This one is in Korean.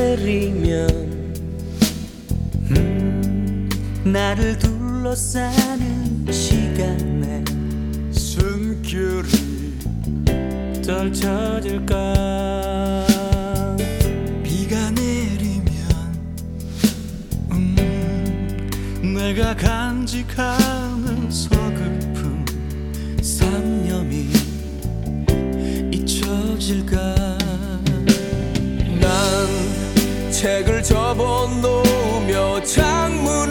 내리면 나를 둘러싸는 시간에 숨결이 떨쳐질까. 비가 내리면 내가 간직하는 서글픔 상념이 잊혀질까. 난 책을 접어놓으며 창문